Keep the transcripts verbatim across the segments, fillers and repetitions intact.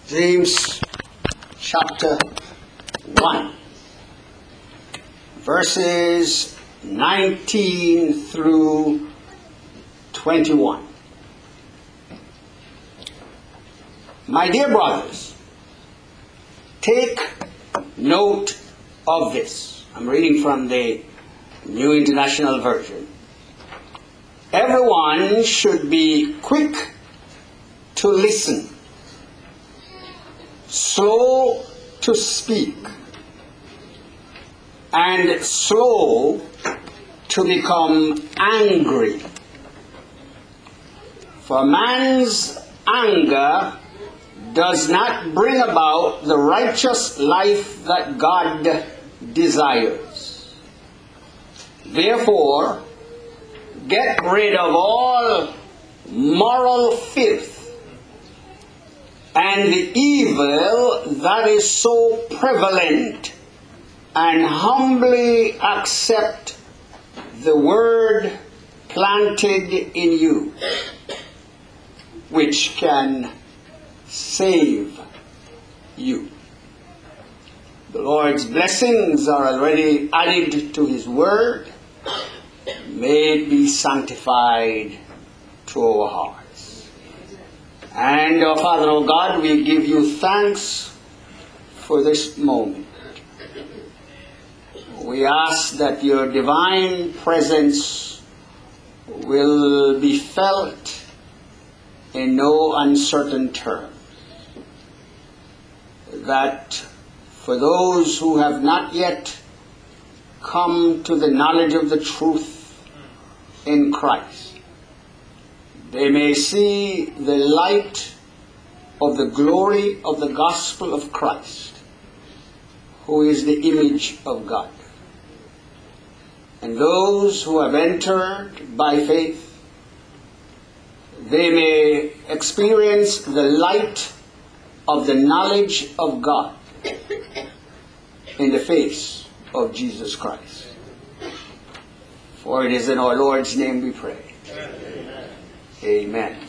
James chapter one, verses nineteen through twenty-one. My dear brothers, take note of this. I'm reading from the New International Version. Everyone should be quick to listen, slow to speak, and slow to become angry. For man's anger does not bring about the righteous life that God desires. Therefore, get rid of all moral filth and the evil that is so prevalent, and humbly accept the word planted in you, which can save you. The Lord's blessings are already added to His word. May it be sanctified to our hearts. And, our Father, O God, we give you thanks for this moment. We ask that your divine presence will be felt in no uncertain terms. That for those who have not yet come to the knowledge of the truth in Christ, they may see the light of the glory of the gospel of Christ, who is the image of God. And those who have entered by faith, they may experience the light of the knowledge of God in the face of Jesus Christ. For it is in our Lord's name we pray. Amen. Amen.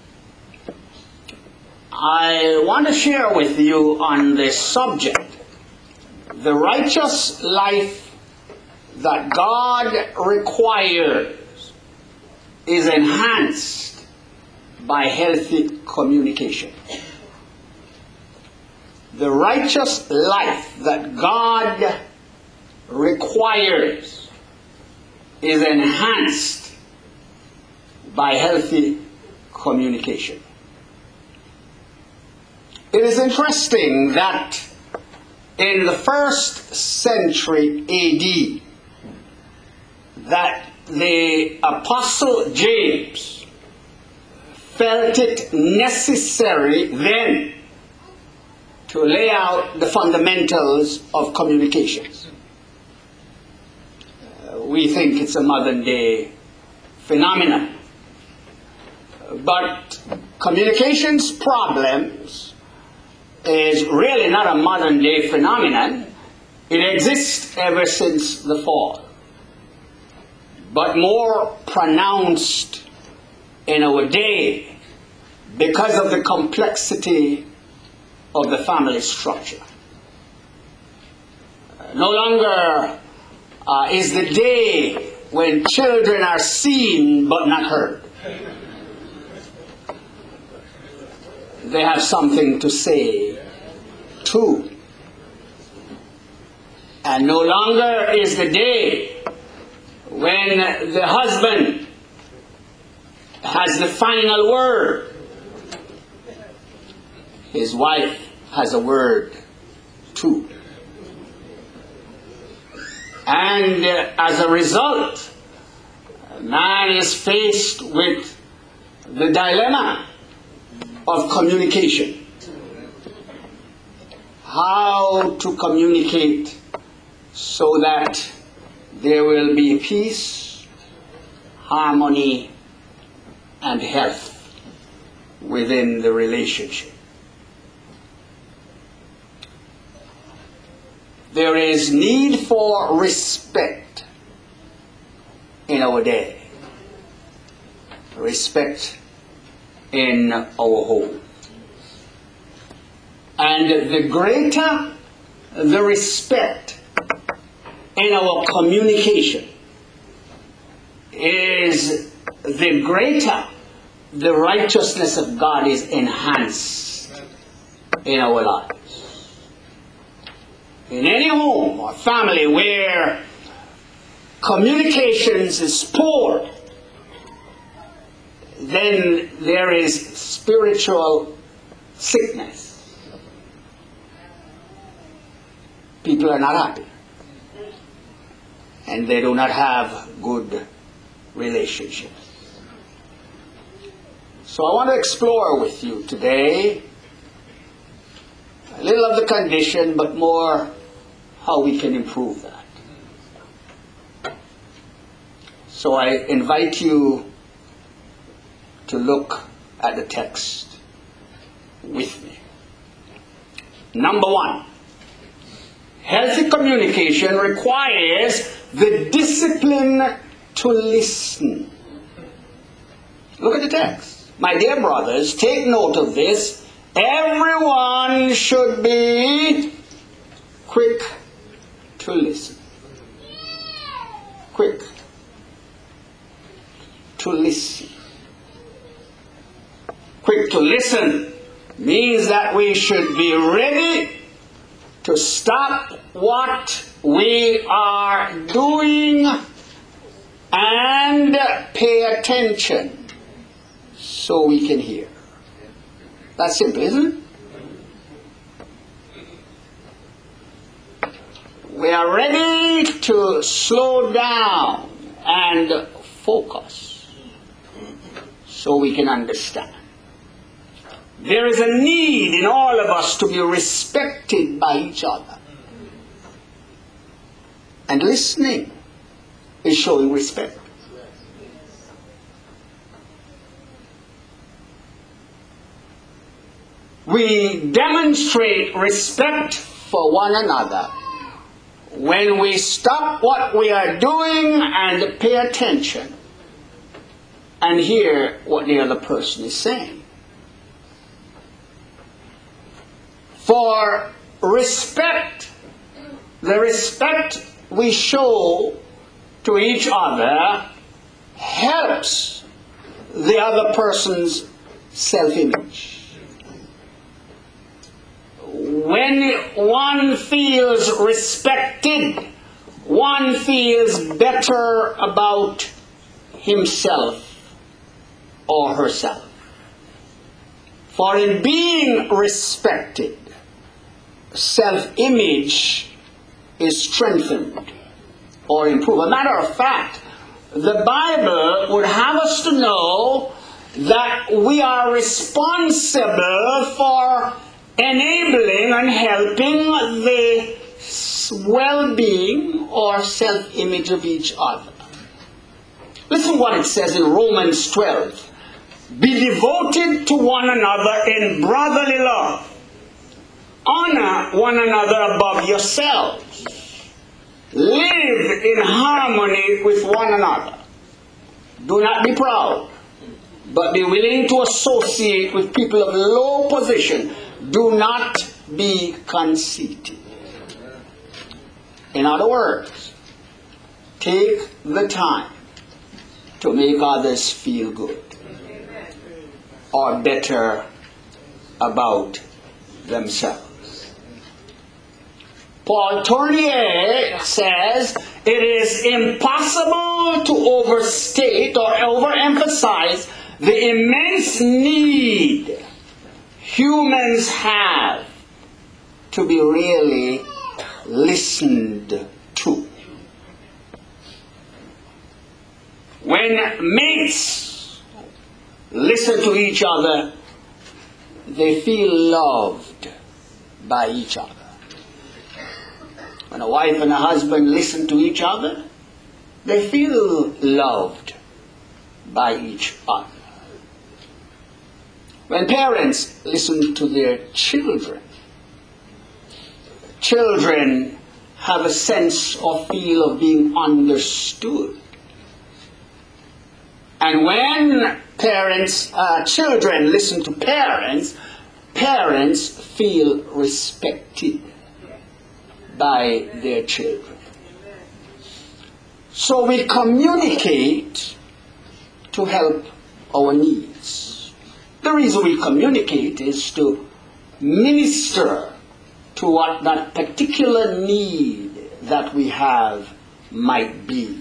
I want to share with you on this subject, the righteous life that God requires is enhanced by healthy communication. The righteous life that God requires is enhanced by healthy communication. It is interesting that in the first century A D, that the Apostle James felt it necessary then to lay out the fundamentals of communications. Uh, we think it's a modern day phenomenon. But communications problems is really not a modern day phenomenon. It exists ever since the fall, but more pronounced in our day because of the complexity of the family structure. Uh, no longer uh, is the day when children are seen but not heard. They have something to say too. And no longer is the day when the husband has the final word. His wife has a word too. And uh, as a result, man is faced with the dilemma of communication. How to communicate so that there will be peace, harmony, and health within the relationship. There is need for respect in our day. Respect in our home. And the greater the respect in our communication is, the greater the righteousness of God is enhanced in our lives. In any home or family where communications is poor, then there is spiritual sickness. People are not happy. And they do not have good relationships. So I want to explore with you today a little of the condition, but more how we can improve that. So I invite you to look at the text with me. Number one, healthy communication requires the discipline to listen. Look at the text. My dear brothers, take note of this. Everyone should be quick to listen. Quick to listen. Quick to listen means that we should be ready to stop what we are doing and pay attention so we can hear. That's simple, isn't it? We are ready to slow down and focus so we can understand. There is a need in all of us to be respected by each other. And listening is showing respect. We demonstrate respect for one another when we stop what we are doing and pay attention and hear what the other person is saying. For respect, the respect we show to each other helps the other person's self-image. When one feels respected, one feels better about himself or herself. For in being respected, self-image is strengthened or improved. As a matter of fact, the Bible would have us to know that we are responsible for enabling and helping the well-being or self-image of each other. Listen what it says in Romans twelve. Be devoted to one another in brotherly love. Honor one another above yourselves. Live in harmony with one another. Do not be proud, but be willing to associate with people of low position. Do not be conceited. In other words, take the time to make others feel good or better about themselves. Paul Tournier says it is impossible to overstate or overemphasize the immense need humans have to be really listened to. When mates listen to each other, they feel loved by each other. When a wife and a husband listen to each other, they feel loved by each other. When parents listen to their children, children have a sense or feel of being understood. And when parents, uh, children listen to parents, parents feel respected by their children. So we communicate to help our needs. The reason we communicate is to minister to what that particular need that we have might be.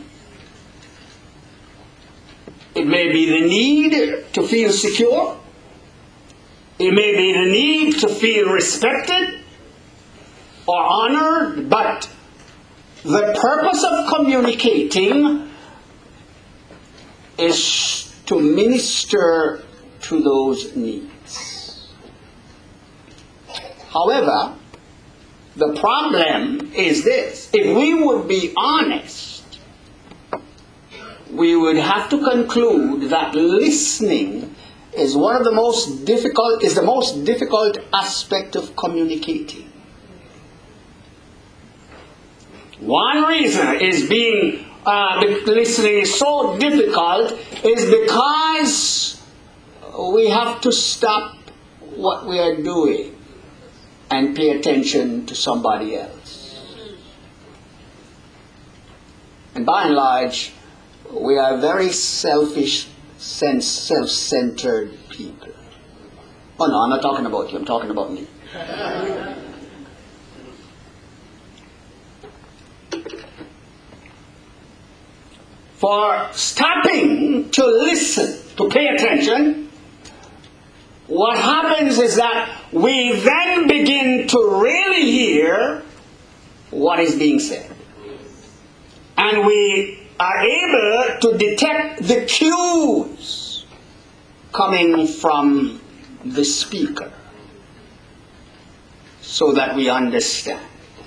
It may be the need to feel secure. It may be the need to feel respected or honored, but the purpose of communicating is to minister to those needs. However, the problem is this. If we would be honest, we would have to conclude that listening is one of the most difficult, is the most difficult aspect of communicating. One reason is being uh, listening is so difficult is because we have to stop what we are doing and pay attention to somebody else. And by and large, we are very selfish, self-centered people. Oh no, I'm not talking about you, I'm talking about me. For stopping to listen, to pay attention, what happens is that we then begin to really hear what is being said. And we are able to detect the cues coming from the speaker so that we understand.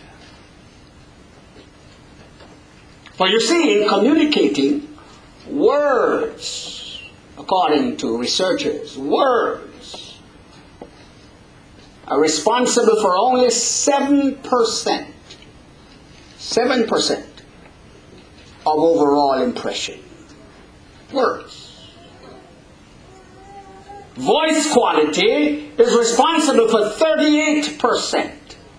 For you see, in communicating, words, according to researchers, words are responsible for only seven percent, seven percent of overall impression. Words. Voice quality is responsible for thirty-eight percent.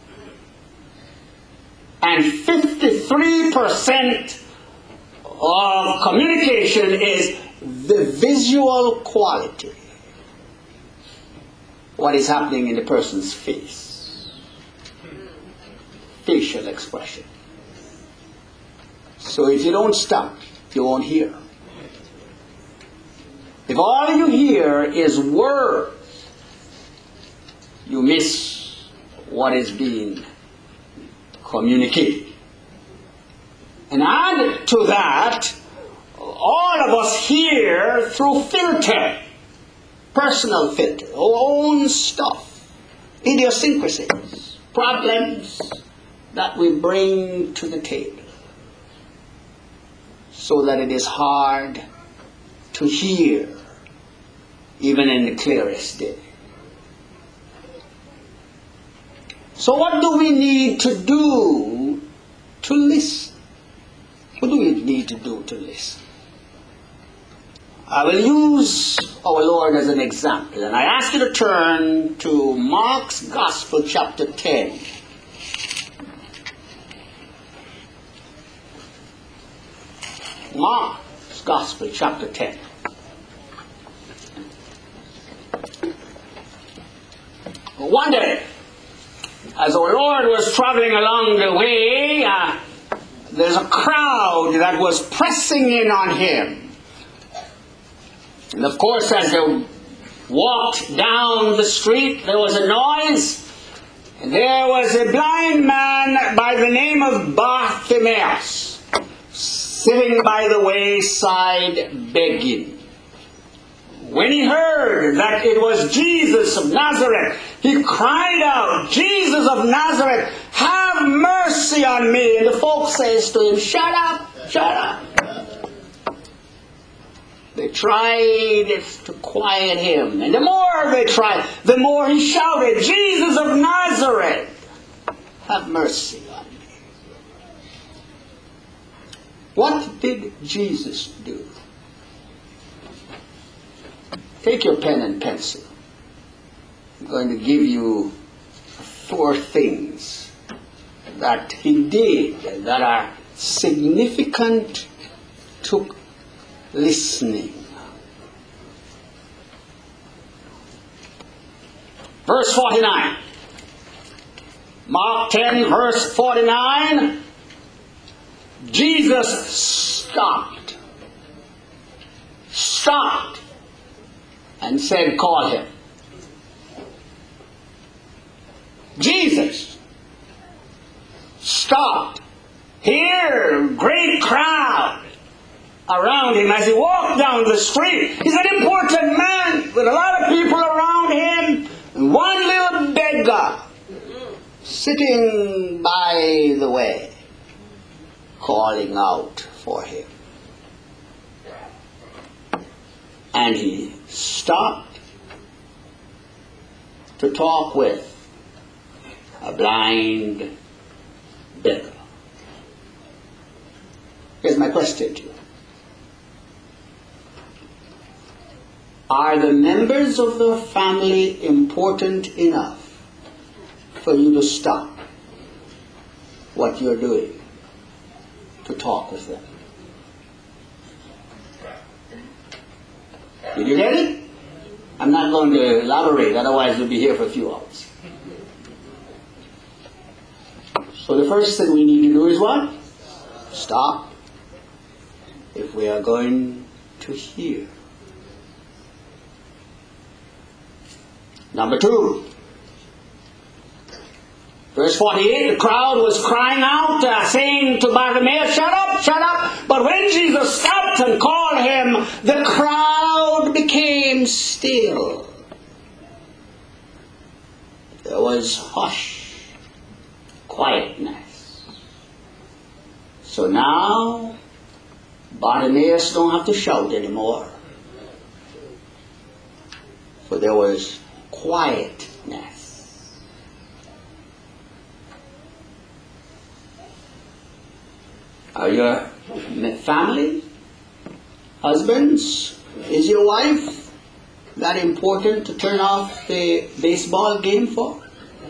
And fifty-three percent of communication is the visual quality. What is happening in the person's face. Facial expression. So if you don't stop, you won't hear. If all you hear is words, you miss what is being communicated. And add to that, all of us hear through filter, personal filter, our own stuff, idiosyncrasies, problems that we bring to the table, so that it is hard to hear, even in the clearest day. So what do we need to do to listen? What do we need to do to listen? I will use our Lord as an example, and I ask you to turn to Mark's Gospel, chapter ten. Mark's Gospel, chapter ten. One day, as our Lord was traveling along the way, uh, there's a crowd that was pressing in on him. And of course, as they walked down the street, there was a noise. And there was a blind man by the name of Bartimaeus, sitting by the wayside begging. When he heard that it was Jesus of Nazareth, he cried out, "Jesus of Nazareth, have mercy on me." And the folk says to him, "Shut up, shut up." They tried to quiet him. And the more they tried, the more he shouted, "Jesus of Nazareth, have mercy on me." What did Jesus do? Take your pen and pencil. I'm going to give you four things that he did that are significant to listening. Verse forty-nine. Mark ten, verse forty-nine. Jesus stopped. Stopped. And said, call him. Jesus stopped. Here, great crowd around him as he walked down the street. He's an important man with a lot of people around him. And one little beggar sitting by the way, calling out for him. And he stopped to talk with a blind beggar. Here's my question to you. Are the members of the family important enough for you to stop what you're doing to talk with them? Did you get it? I'm not going to elaborate, otherwise we'll be here for a few hours. So the first thing we need to do is what? Stop. If we are going to hear. Number two. Verse forty-eight, the crowd was crying out, uh, saying to Bartimaeus, shut up, shut up. But when Jesus stopped and called him, the crowd became still. There was hush, quietness. So now, Bartimaeus don't have to shout anymore. For there was quietness. Are your family, husbands, is your wife that important to turn off the baseball game for?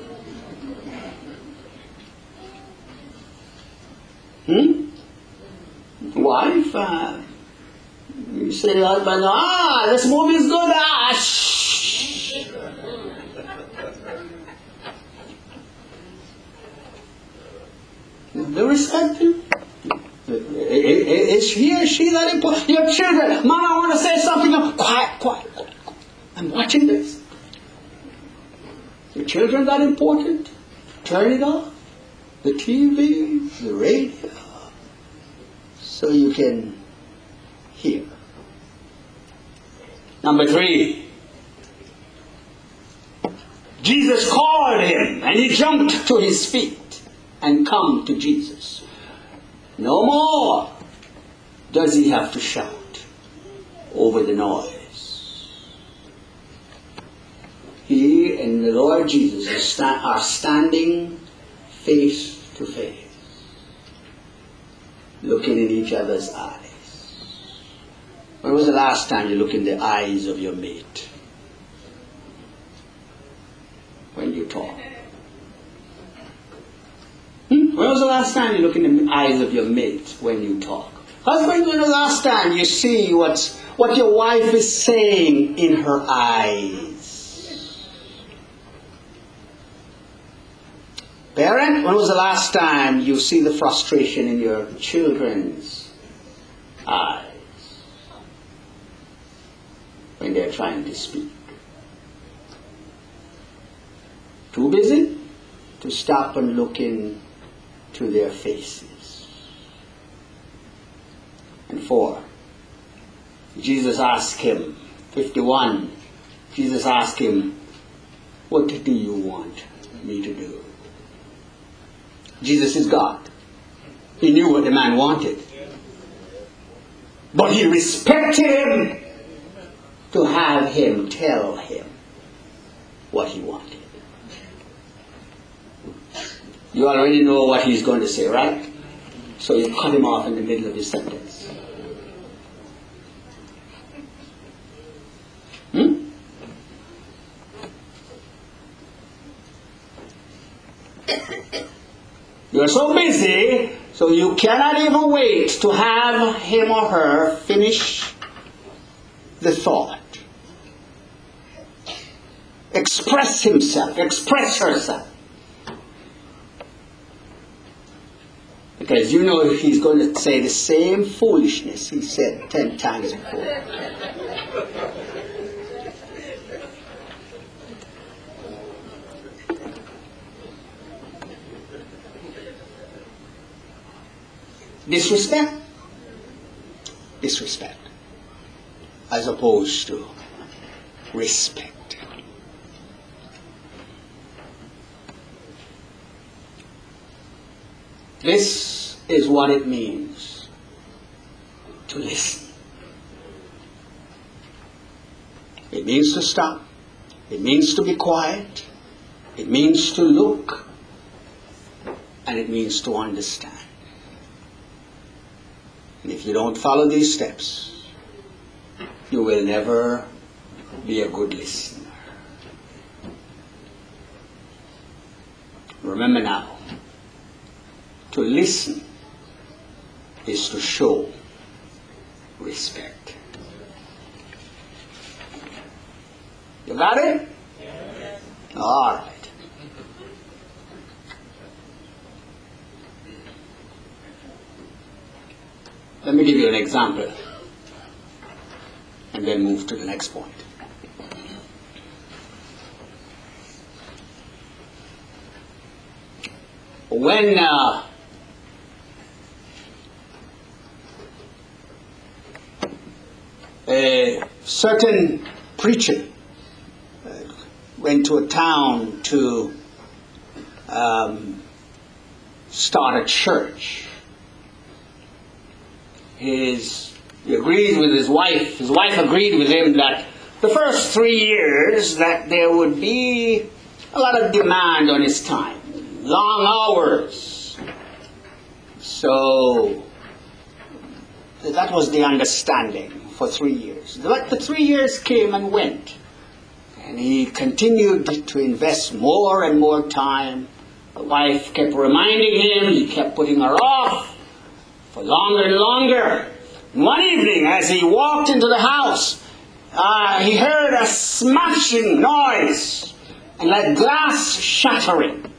Hmm? Wife, uh, you say to your husband, ah, this movie is good, ah, shh. Do respect him? Is he or she that important? Your children, Mom, I want to say something. Quiet, quiet, quiet. I'm watching this. Your children that important? Turn it off. The T V, the radio, so you can hear. Number three. Jesus called him and he jumped to his feet and come to Jesus. No more does he have to shout over the noise. He and the Lord Jesus are, sta- are standing face to face, looking in each other's eyes. When was the last time you looked in the eyes of your mate? When you talk. Hmm? When was the last time you look in the eyes of your mate when you talk? Husband, when was the last time you see what's, what your wife is saying in her eyes? Parent, when was the last time you see the frustration in your children's eyes when they're trying to speak? Too busy to stop and look in to their faces. And four, Jesus asked him, fifty-one, Jesus asked him, what do you want me to do? Jesus is God. He knew what the man wanted. But he respected him to have him tell him what he wanted. You already know what he's going to say, right? So you cut him off in the middle of his sentence. Hmm? You are so busy, so you cannot even wait to have him or her finish the thought. Express himself, express herself. Because you know he's going to say the same foolishness he said ten times before. Disrespect? Disrespect. As opposed to respect. This is what it means to listen. It means to stop. It means to be quiet. It means to look. And it means to understand. And if you don't follow these steps, you will never be a good listener. Remember now, to listen is to show respect. You got it? Yes. All right. Let me give you an example and then move to the next point. When uh, a certain preacher uh, went to a town to um, start a church, his, he agreed with his wife, his wife agreed with him that the first three years that there would be a lot of demand on his time, long hours. So that was the understanding for three years. But the three years came and went. And he continued to invest more and more time. The wife kept reminding him, he kept putting her off for longer and longer. And one evening, as he walked into the house, uh, he heard a smashing noise and like glass shattering.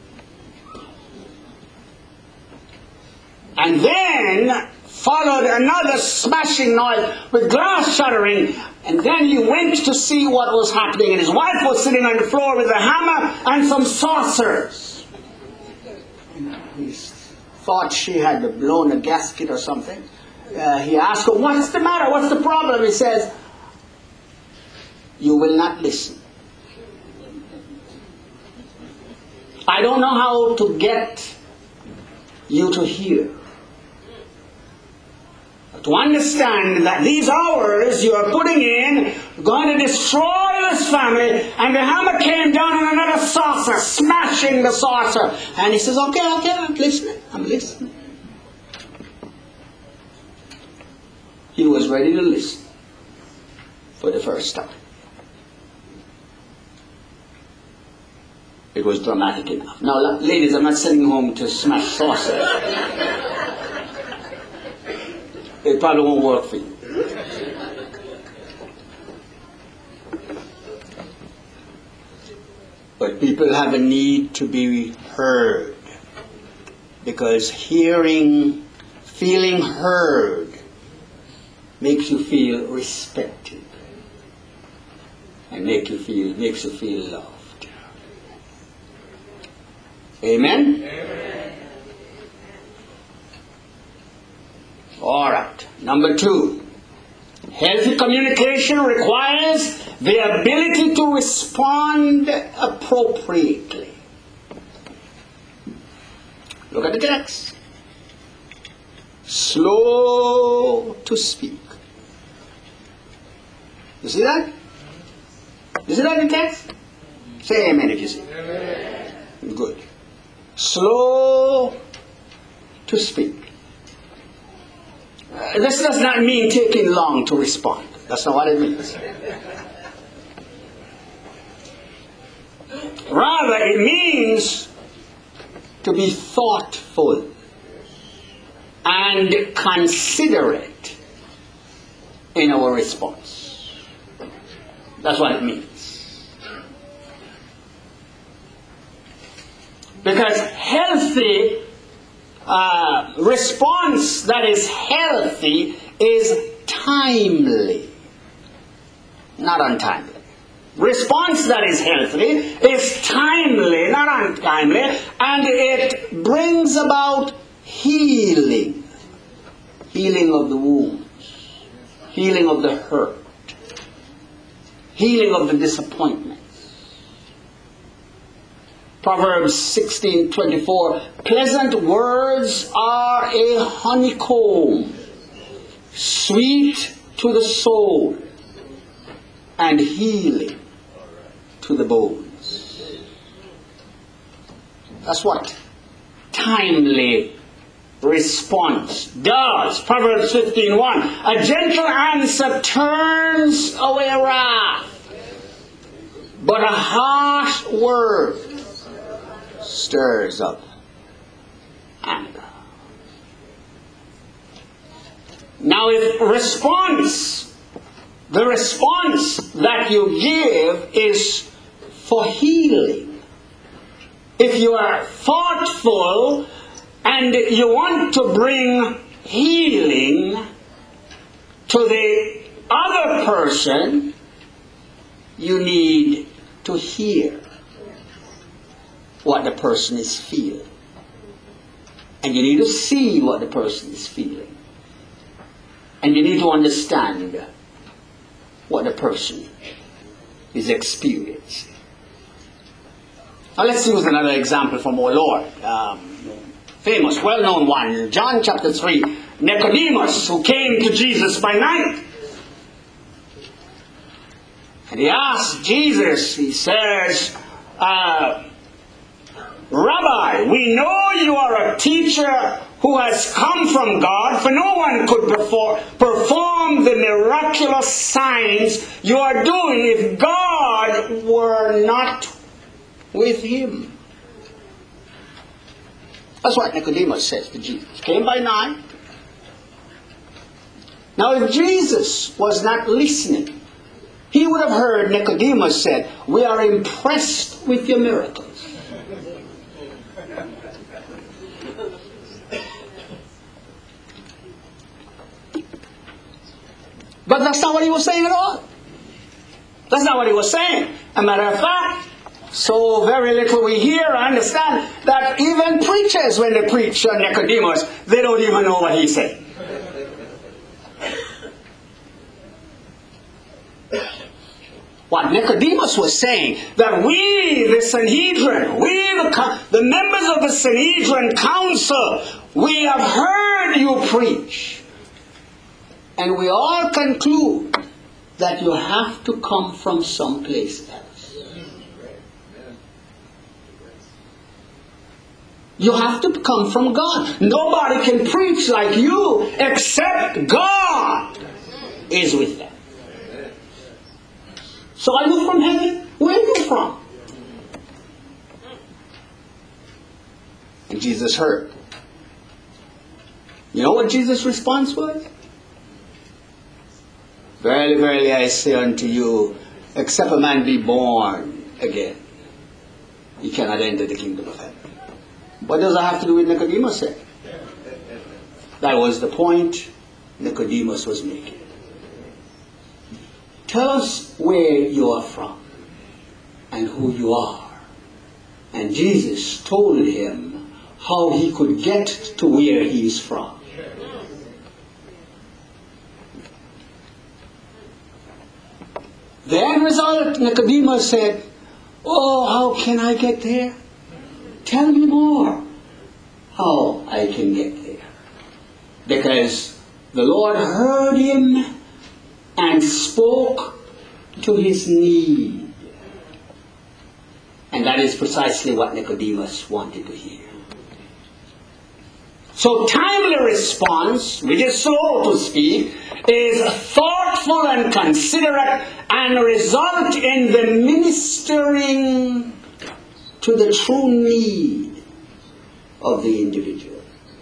And then followed another smashing noise with glass shattering, and then he went to see what was happening, and his wife was sitting on the floor with a hammer and some saucers. He thought she had blown a gasket or something. Uh, he asked her, "What's the matter? What's the problem?" He says, "You will not listen. I don't know how to get you to hear. To understand that these hours you are putting in are going to destroy this family." And the hammer came down on another saucer, smashing the saucer. And he says, okay, okay, I'm listening, I'm listening. He was ready to listen for the first time. It was dramatic enough. Now, ladies, I'm not sending home to smash saucers. It probably won't work for you. But people have a need to be heard. Because hearing, feeling heard, makes you feel respected. And make you feel, makes you feel loved. Amen? Amen. All right. Number two. Healthy communication requires the ability to respond appropriately. Look at the text. Slow to speak. You see that? You see that in the text? Say amen if you see. Amen. Good. Slow to speak. Uh, this does not mean taking long to respond. That's not what it means. Rather, it means to be thoughtful and considerate in our response. That's what it means. Because healthy uh, response that is healthy is timely, not untimely. Response that is healthy is timely, not untimely, and it brings about healing. Healing of the wounds. Healing of the hurt. Healing of the disappointments. Proverbs sixteen twenty-four, pleasant words are a honeycomb, sweet to the soul, and healing to the bones. That's what timely response does. Proverbs fifteen one, a gentle answer turns away wrath, but a harsh word stirs up anger. Now if response, the response that you give is for healing, if you are thoughtful and you want to bring healing to the other person, you need to hear what the person is feeling. And you need to see what the person is feeling. And you need to understand what the person is experiencing. Now let's use another example from our Lord. Um, famous, well-known one. John chapter three. Nicodemus, who came to Jesus by night. And he asked Jesus, he says, uh, Rabbi, we know you are a teacher who has come from God, for no one could perform, perform the miraculous signs you are doing if God were not with him. That's what Nicodemus says to Jesus. He came by night. Now if Jesus was not listening, he would have heard Nicodemus said, we are impressed with your miracles. But that's not what he was saying at all. That's not what he was saying. As a matter of fact, so very little we hear or understand that even preachers, when they preach on Nicodemus, they don't even know what he's saying. What Nicodemus was saying, that we, the Sanhedrin, we, the, the members of the Sanhedrin council, we have heard you preach. And we all conclude that you have to come from someplace else. You have to come from God. Nobody can preach like you except God is with them. So are you from heaven? Where are you from? And Jesus heard. You know what Jesus' response was? Verily, verily, I say unto you, except a man be born again, he cannot enter the kingdom of heaven. What does that have to do with Nicodemus said? That was the point Nicodemus was making. Tell us where you are from and who you are. And Jesus told him how he could get to where he is from. The end result, Nicodemus said, oh, how can I get there? Tell me more how I can get there. Because the Lord heard him and spoke to his need. And that is precisely what Nicodemus wanted to hear. So timely response, which is slow to speak, is thoughtful and considerate and result in the ministering to the true need of the individual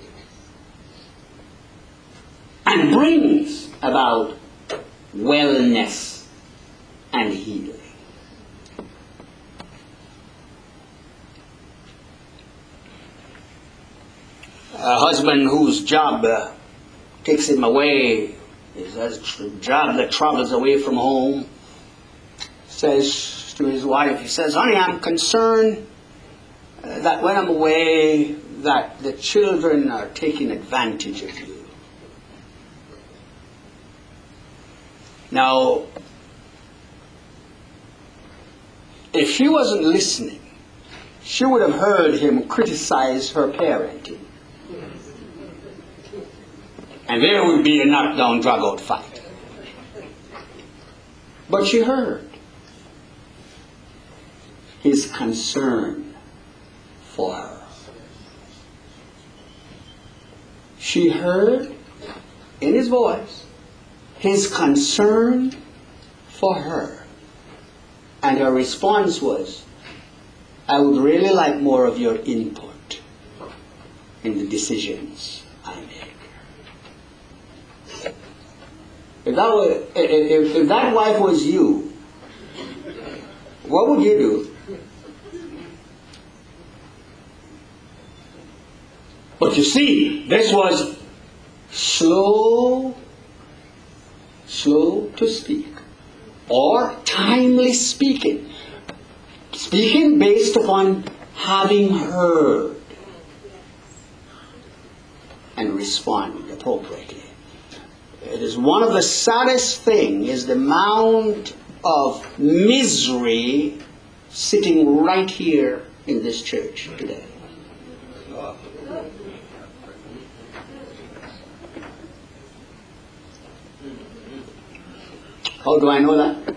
and brings about wellness and healing. A husband whose job uh, takes him away, is a job that travels away from home, says to his wife, he says, honey, I'm concerned uh, that when I'm away, that the children are taking advantage of you. Now, if she wasn't listening, she would have heard him criticize her parenting. And there would be a knockdown, drag-out fight. But she heard his concern for her. She heard in his voice his concern for her. And her response was, I would really like more of your input in the decisions I make. If that, was, if, if that wife was you, what would you do? But you see, this was slow, slow to speak, or timely speaking. Speaking based upon having heard and responding appropriately. It is one of the saddest things is the amount of misery sitting right here in this church today. How do I know that?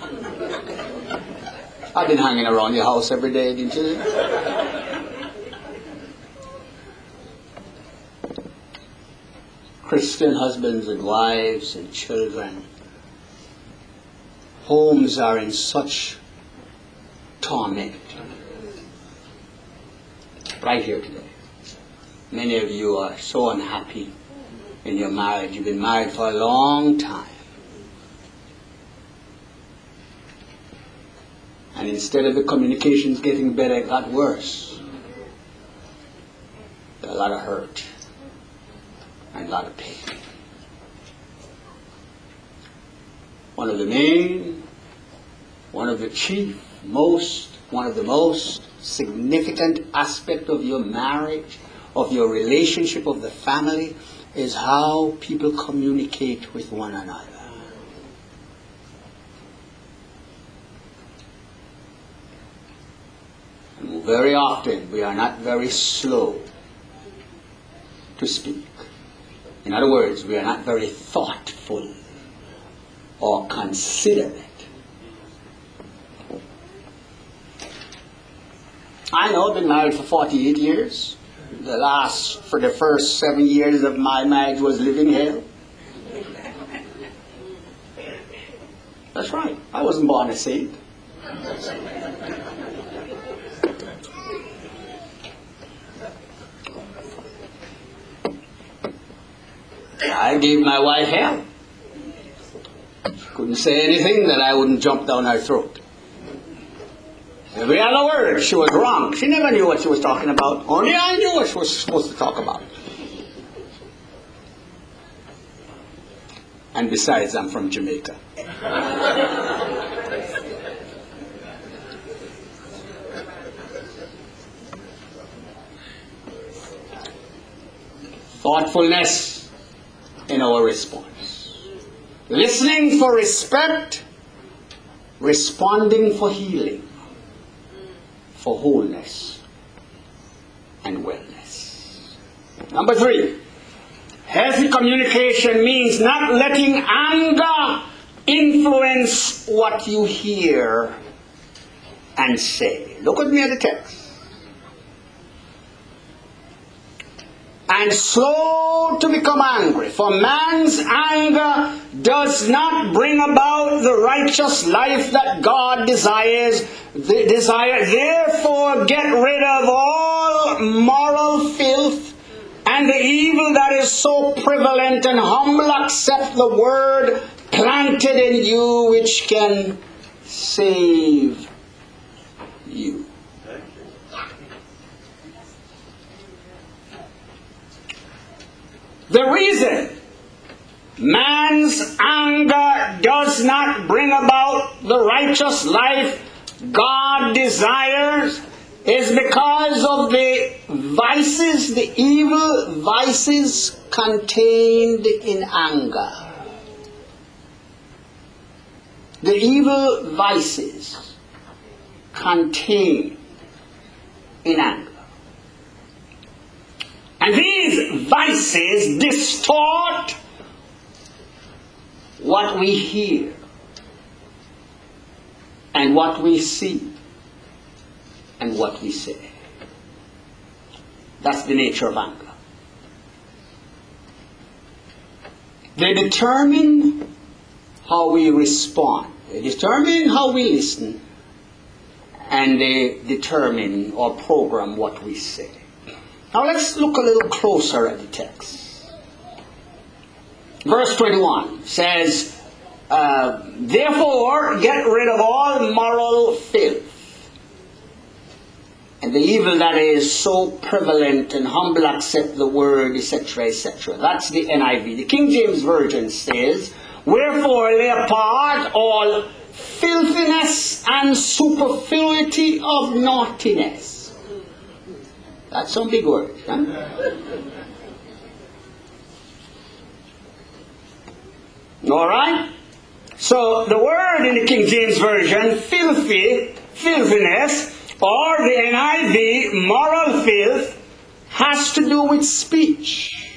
I've been hanging around your house every day, didn't you? Christian husbands and wives and children. Homes are in such torment. Right here today. Many of you are so unhappy in your marriage. You've been married for a long time. And instead of the communications getting better, it got worse. There's a lot of hurt and a lot of pain. One of the main, one of the chief, most, one of the most significant aspect of your marriage, of your relationship, of the family, is how people communicate with one another. And very often we are not very slow to speak. In other words, we are not very thoughtful or considerate. I know I've been married for forty-eight years. The last, for the first seven years of my marriage was living hell. That's right. I wasn't born a saint. I gave my wife hell. She couldn't say anything that I wouldn't jump down her throat. Every other word, she was wrong. She never knew what she was talking about. Only I knew what she was supposed to talk about. And besides, I'm from Jamaica. Thoughtfulness in our response. Listening for respect, responding for healing, for wholeness and wellness. Number three, healthy communication means not letting anger influence what you hear and say. Look at me at the text. And slow to become angry, for man's anger does not bring about the righteous life that God desires. Desire. Therefore, get rid of all all moral filth and the evil that is so prevalent and humble, accept the word planted in you which can save you. The reason man's anger does not bring about the righteous life God desires is because of the vices, the evil vices contained in anger. The evil vices contained in anger. And these vices distort what we hear and what we see and what we say. That's the nature of anger. They determine how we respond. They determine how we listen. And they determine or program what we say. Now let's look a little closer at the text. Verse twenty-one says, uh, therefore get rid of all moral filth and the evil that is so prevalent and humble, accept the word, et cetera, et cetera. That's the N I V. The King James Version says, wherefore lay apart all filthiness and superfluity of naughtiness. That's some big words, huh? All right? So the word in the King James Version, filthy, filthiness, or the N I V, moral filth, has to do with speech,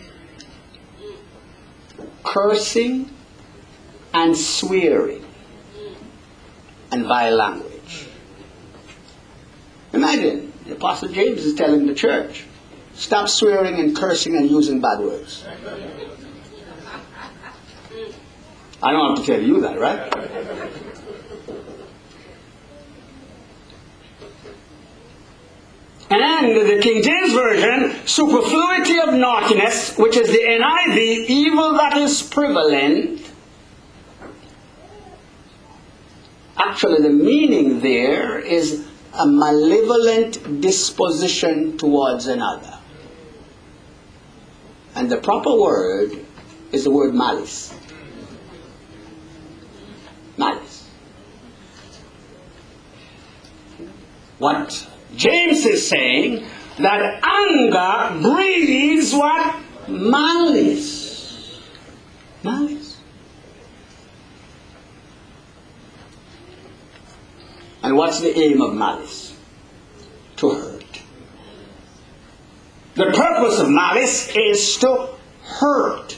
cursing, and swearing, and vile language. Imagine, the Apostle James is telling the church, stop swearing and cursing and using bad words. I don't have to tell you that, right? And the King James Version, superfluity of naughtiness, which is the N I V, evil that is prevalent. Actually, the meaning there is a malevolent disposition towards another. And the proper word is the word malice. Malice. What James is saying, that anger breeds what? Malice. Malice. And what's the aim of malice? To hurt. The purpose of malice is to hurt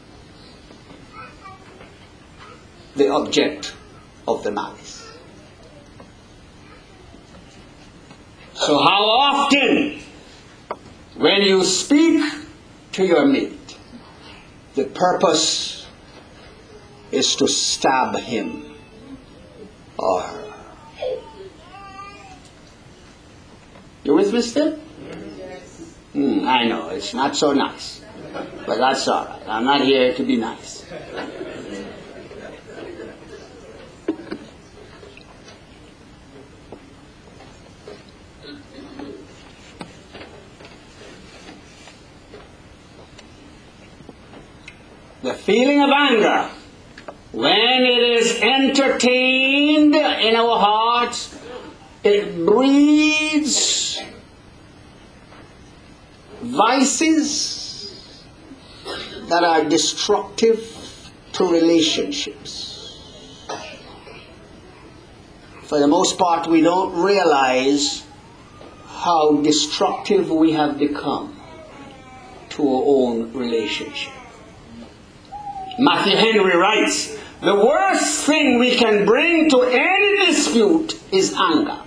the object of the malice. So how often, when you speak to your mate, the purpose is to stab him or her. You with me still? Yes. Mm, I know, it's not so nice. But that's all right. I'm not here to be nice. The feeling of anger, when it is entertained in our hearts, it breeds vices that are destructive to relationships. For the most part, we don't realize how destructive we have become to our own relationship. Matthew Henry writes, the worst thing we can bring to any dispute is anger.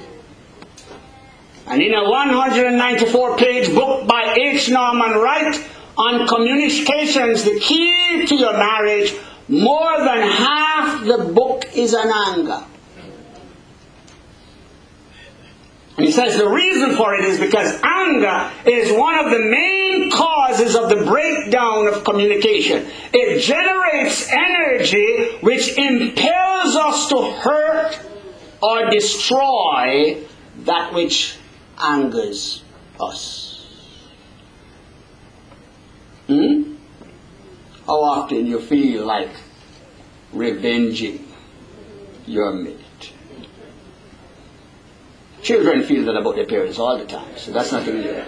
And in a one hundred ninety-four page book by H. Norman Wright on communications, the key to your marriage, more than half the book is on anger. And he says the reason for it is because anger is one of the main causes of the breakdown of communication. It generates energy which impels us to hurt or destroy that which angers us. Hmm? How often you feel like revenging your mate? Children feel that about their parents all the time, so that's nothing new.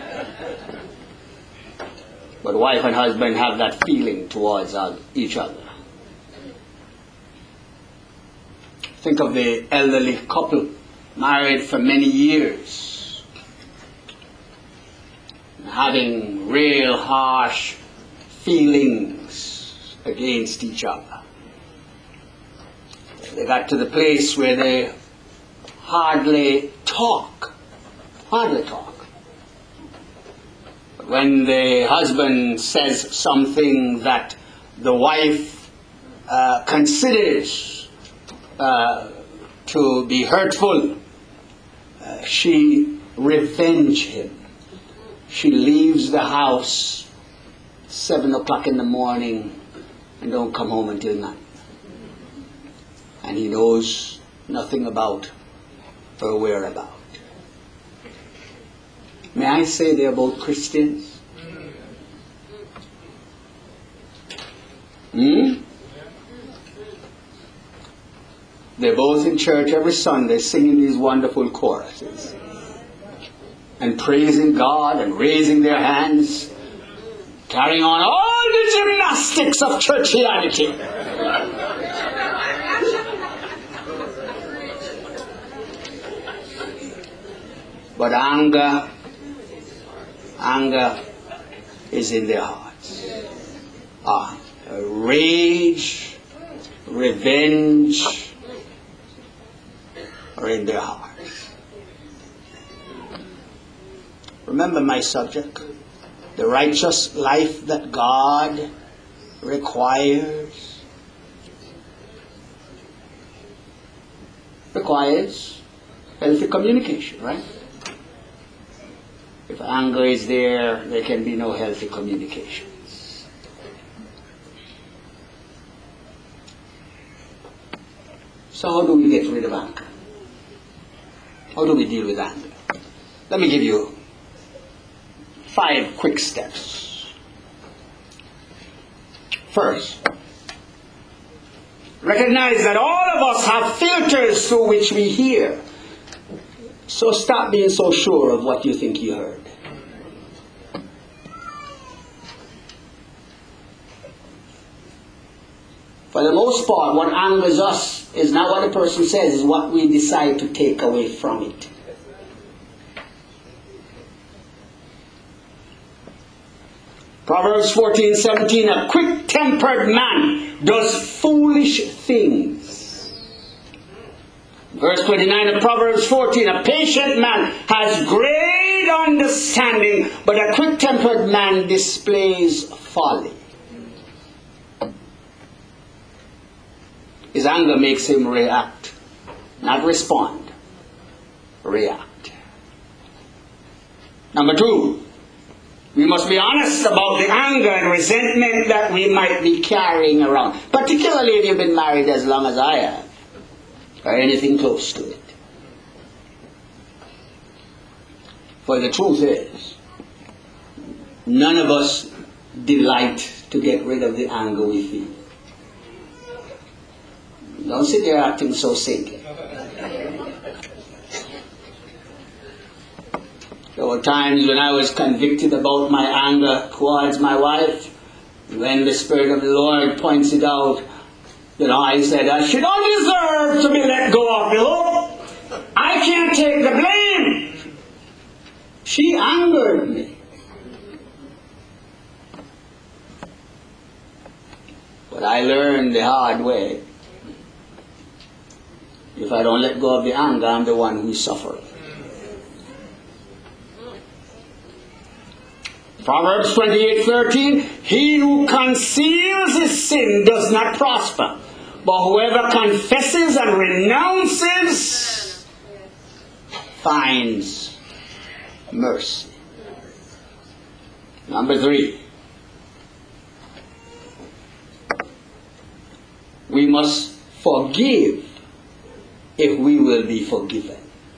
But wife and husband have that feeling towards each other. Think of the elderly couple married for many years, having real harsh feelings against each other. They got to the place where they hardly talk. Hardly talk. But when the husband says something that the wife uh, considers uh, to be hurtful, uh, she revenges him. She leaves the house seven o'clock in the morning and don't come home until nine. And he knows nothing about her whereabout. May I say they're both Christians? Hmm? They're both in church every Sunday singing these wonderful choruses and praising God and raising their hands, carrying on all the gymnastics of churchianity. But anger, anger is in their hearts. Ah, rage, revenge are in their hearts. Remember my subject, the righteous life that God requires. Requires healthy communication, right? If anger is there, there can be no healthy communications. So how do we get rid of anger? How do we deal with anger? Let me give you five quick steps. First, recognize that all of us have filters through which we hear. So stop being so sure of what you think you heard. For the most part, what angers us is not what the person says, is what we decide to take away from it. Proverbs fourteen seventeen, a quick-tempered man does foolish things. Verse twenty-nine of Proverbs fourteen, a patient man has great understanding, but a quick-tempered man displays folly. His anger makes him react, not respond. React. Number two, we must be honest about the anger and resentment that we might be carrying around, particularly if you've been married as long as I have, or anything close to it. For the truth is, none of us delight to get rid of the anger we feel. Don't sit there acting so sinking. There were times when I was convicted about my anger towards my wife. When the Spirit of the Lord points it out, you know, I said, she don't deserve to be let go of the hook. I can't take the blame. She angered me. But I learned the hard way. If I don't let go of the anger, I'm the one who is suffering. Proverbs twenty-eight thirteen, he who conceals his sin does not prosper, but whoever confesses and renounces finds mercy. Number three, we must forgive if we will be forgiven.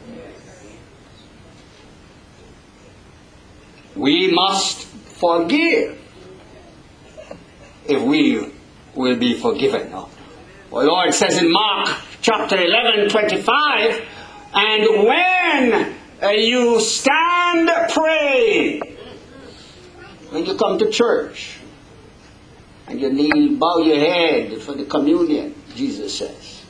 We must forgive if we will be forgiven. The Lord says in Mark chapter eleven, twenty-five, and when uh, you stand praying, when you come to church, and you kneel, bow your head for the communion, Jesus says,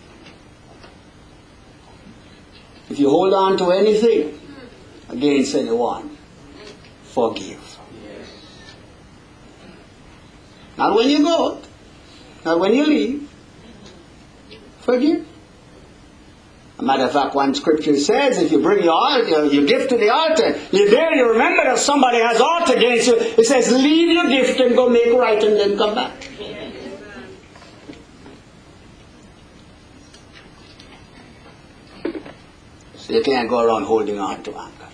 if you hold on to anything against anyone, forgive. Not when you go, not when you leave. Forgive. A matter of fact, one scripture says, if you bring your, altar, your gift to the altar, you there, you remember that somebody has ought against you. It says, leave your gift and go make right and then come back. So you can't go around holding on to anger.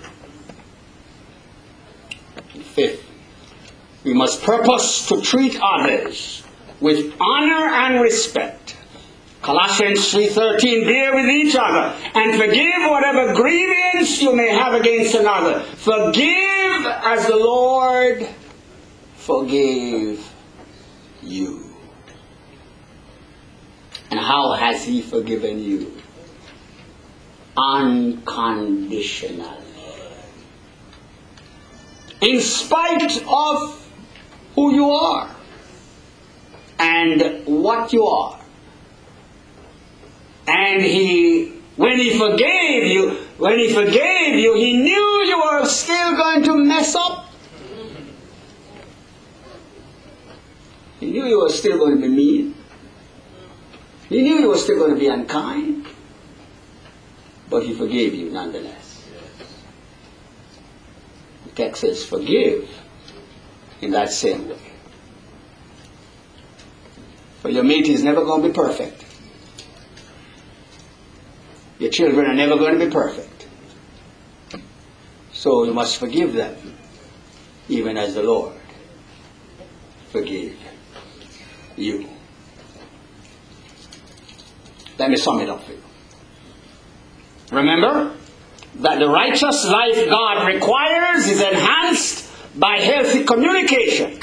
Fifth, we must purpose to treat others with honor and respect. Colossians three thirteen, bear with each other and forgive whatever grievance you may have against another. Forgive as the Lord forgave you. And how has He forgiven you? Unconditionally. In spite of who you are and what you are. And He, when He forgave you, when He forgave you, He knew you were still going to mess up. He knew you were still going to be mean. He knew you were still going to be unkind. But He forgave you nonetheless. The text says, forgive in that same way. For your mate is never going to be perfect. Your children are never going to be perfect. So you must forgive them, even as the Lord forgave you. Let me sum it up for you. Remember that the righteous life God requires is enhanced by healthy communication.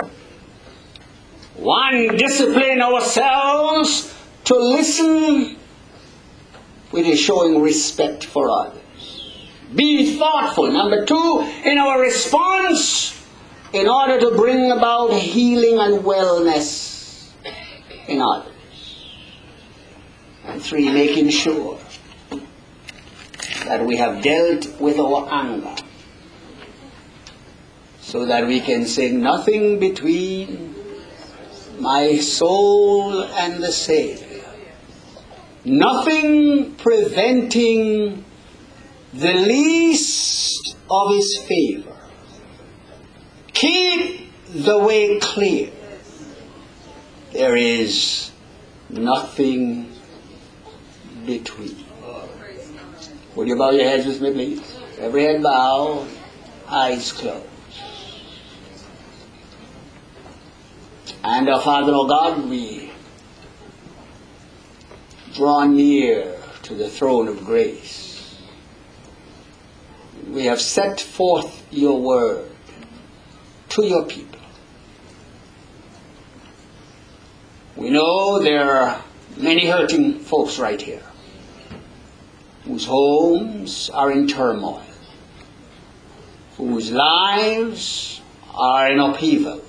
One, discipline ourselves to listen with a showing respect for others. Be thoughtful. Number two, in our response, in order to bring about healing and wellness in others. And three, making sure that we have dealt with our anger so that we can say nothing between my soul and the Savior. Nothing preventing the least of His favor. Keep the way clear. There is nothing between. Would you bow your heads with me, please? Every head bowed, eyes closed. And our Father, O God, we draw near to the throne of grace. We have set forth your word to your people. We know there are many hurting folks right here whose homes are in turmoil, whose lives are in upheaval,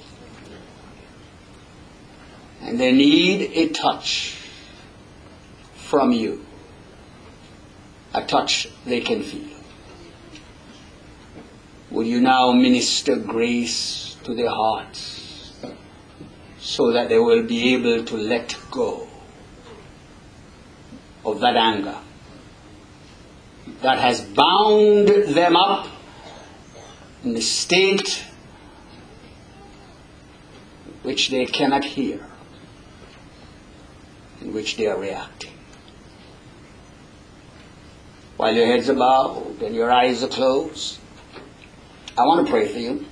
and they need a touch from you, a touch they can feel. Will you now minister grace to their hearts so that they will be able to let go of that anger that has bound them up in the state which they cannot hear, in which they are reacting. while your heads are bowed and your eyes are closed, I want to pray for you.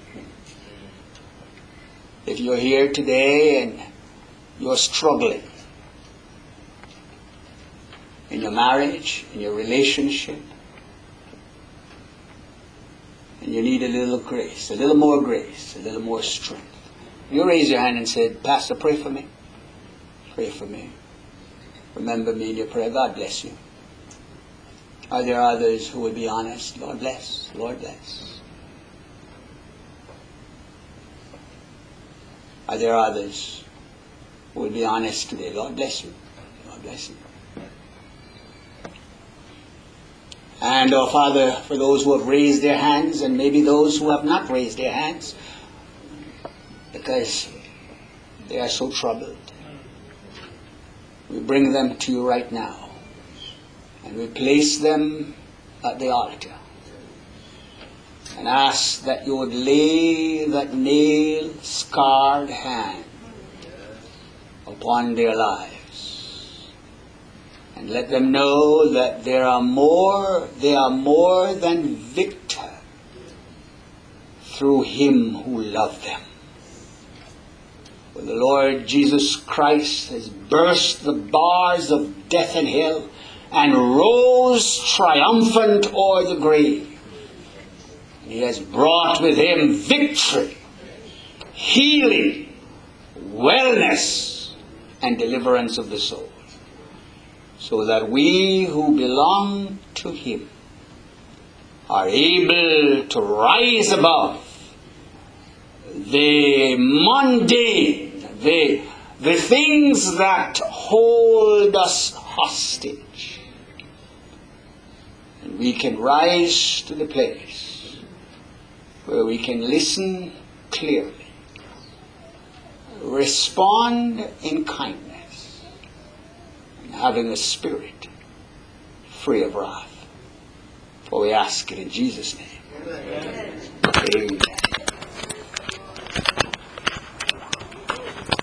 If you're here today and you're struggling in your marriage, in your relationship, and you need a little grace, a little more grace, a little more strength, you raise your hand and say, Pastor, pray for me. Pray for me. Remember me in your prayer. God bless you. Are there others who would be honest? Lord bless. Lord bless. Are there others who would be honest today? Lord bless you. Lord bless you. And, oh Father, for those who have raised their hands and maybe those who have not raised their hands because they are so troubled, we bring them to you right now. And we place them at the altar. And ask that you would lay that nail-scarred hand upon their lives. And let them know that there are more, they are more than victor through Him who loved them. For the Lord Jesus Christ has burst the bars of death and hell and rose triumphant o'er the grave. And He has brought with Him victory, healing, wellness, and deliverance of the soul. So that we who belong to Him are able to rise above the mundane, the, the things that hold us hostage. And we can rise to the place where we can listen clearly, respond in kindness, and having a spirit free of wrath. For we ask it in Jesus' name. Amen. Amen.